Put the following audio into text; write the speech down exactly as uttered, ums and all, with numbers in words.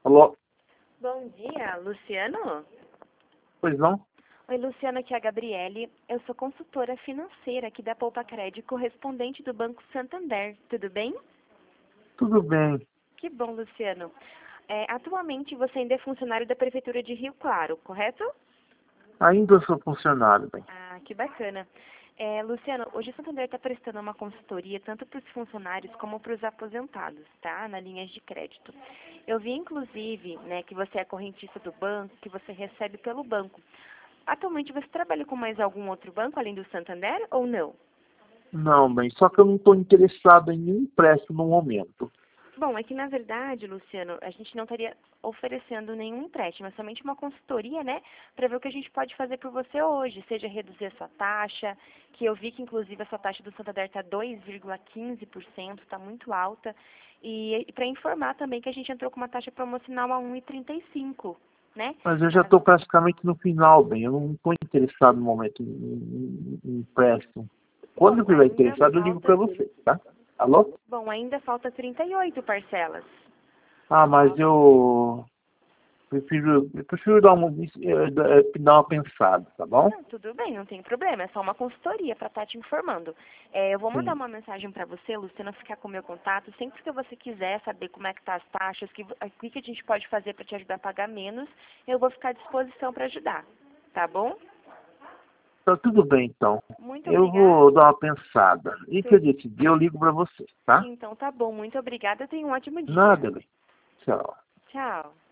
Alô? Bom dia, Luciano? Pois não? Oi, Luciano, aqui é a Gabriele. Eu sou consultora financeira aqui da Poupa Crédito, correspondente do Banco Santander. Tudo bem? Tudo bem. Que bom, Luciano. É, atualmente você ainda é funcionário da Prefeitura de Rio Claro, correto? Ainda sou funcionário, bem. Ah, que bacana. É, Luciano, hoje o Santander está prestando uma consultoria tanto para os funcionários como para os aposentados, tá? Na linhas de crédito. Eu vi, inclusive, né, que você é correntista do banco, que você recebe pelo banco. Atualmente você trabalha com mais algum outro banco além do Santander ou não? Não, bem, só que eu não estou interessado em nenhum empréstimo no momento. Bom, é que na verdade, Luciano, a gente não estaria oferecendo nenhum empréstimo, é somente uma consultoria, né, para ver o que a gente pode fazer por você hoje, seja reduzir a sua taxa, que eu vi que inclusive a sua taxa do Santander está dois vírgula quinze por cento, está muito alta, e, e para informar também que a gente entrou com uma taxa promocional a um vírgula trinta e cinco, né? Mas eu já estou praticamente no final, bem. Eu não estou interessado no momento em, em, em empréstimo. Quando eu Bom, estiver ainda interessado, eu ligo falta, para você, tá? Alô? bom, ainda falta trinta e oito parcelas. Ah, mas eu prefiro, eu prefiro dar uma, eh, dar uma pensada, tá bom? Não, tudo bem, não tem problema. É só uma consultoria para estar te informando. É, eu vou mandar Sim. uma mensagem para você, Luciana, ficar com o meu contato. Sempre que você quiser saber como é que tá as taxas, que, o que que a gente pode fazer para te ajudar a pagar menos, eu vou ficar à disposição para ajudar. Tá bom? Tá tudo bem, então. Muito Eu obrigada. vou dar uma pensada. E que eu Tu- decidir, eu ligo para você, tá? Então tá bom, muito obrigada. Tenha um ótimo dia. Nada, bem. Tchau. Tchau.